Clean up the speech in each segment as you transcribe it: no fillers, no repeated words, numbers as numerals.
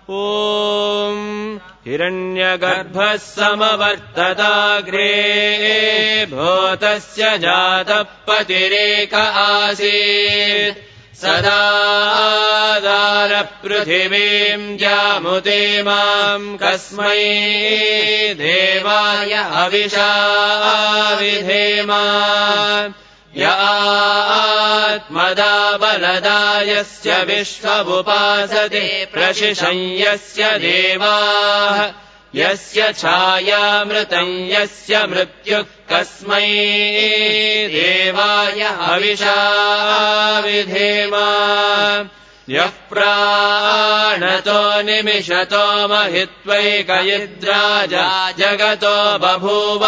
ॐ हिरण्यगर्भः समवर्तताग्रे भूतस्य जातः पतिरेक आसीत् सदा दारपृथिवीम् जामुते माम् कस्मै देवाय हविषा विधेम य आत्मदा बलदा यस्य विश्वमुपासते प्रशिशं यस्य देवाः यस्य छायामृतं यस्य मृत्युः कस्मै देवाय हविषा विधेम यः प्राणतो निमिषतो महित्वैकयिद्राजा जगतो बभूव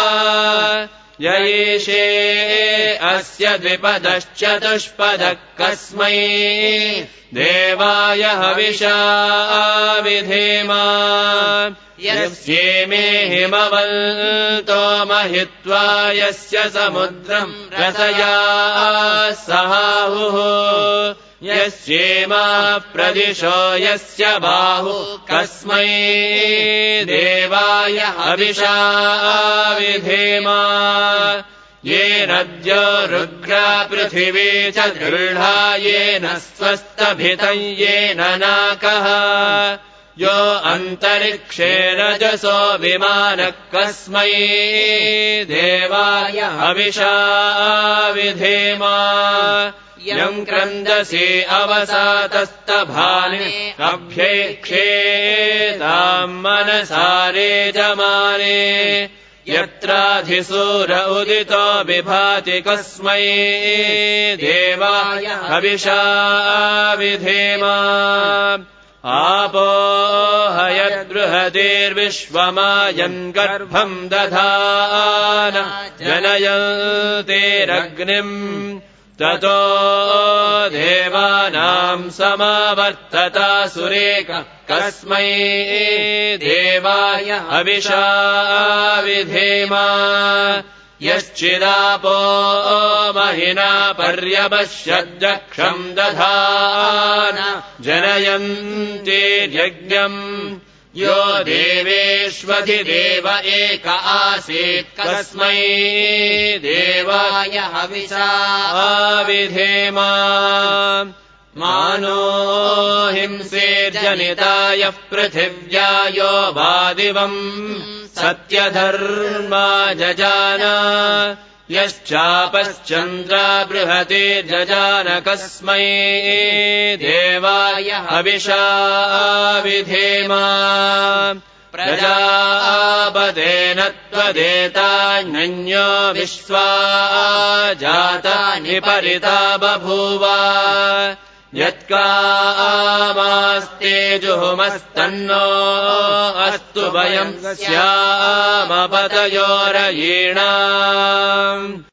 यैषे अस्य द्विपदश्चतुष्पदः कस्मै देवाय हविषा विधेम यस्येमे हिमवन्तो महित्वा यस्य समुद्रम् रसया सहाहुः यस्येमा प्रदिशो यस्य बाहु कस्मै देवाय हविषा विधेम ये नद्यो रुद्रा पृथिवी च दृढा येन स्वस्तभितं येन नाकः यो अन्तरिक्षे रजसो विमानः कस्मै देवाय हविषा विधेम यम् क्रन्दसि अवसातस्तभाने अभ्येक्षेताम् मनसारे जमाने यत्राधिसूर उदितो विभाति कस्मै देवाय हविषा विधेम आपो हयद्बृहतिर्विश्वमायन् गर्भम् दधान जनयन्तेरग्निम् ततो देवानाम् समावर्ततासुरेक कस्मै देवाय हविषा विधेम यश्चिदापो महिना पर्यपश्यद्दक्षम् दधान जनयन्तीर्यज्ञम् यो देवेष्वधिदेव एक आसीत् कस्मै देवाय हविषा विधेम मानो हिंसेर्जनितायः पृथिव्या यो वादिवम् सत्यधर्मा जजान यश्चापश्चन्द्रा बृहते जजान कस्मै देवाय हविषा विधेम प्रजापतेन त्वदेतान्यो विश्वा जातानि परिता बभूव यत्कामास्तेजुहुमस्तन्नो अस्तु वयम् स्यामपतयोरयीणाम्।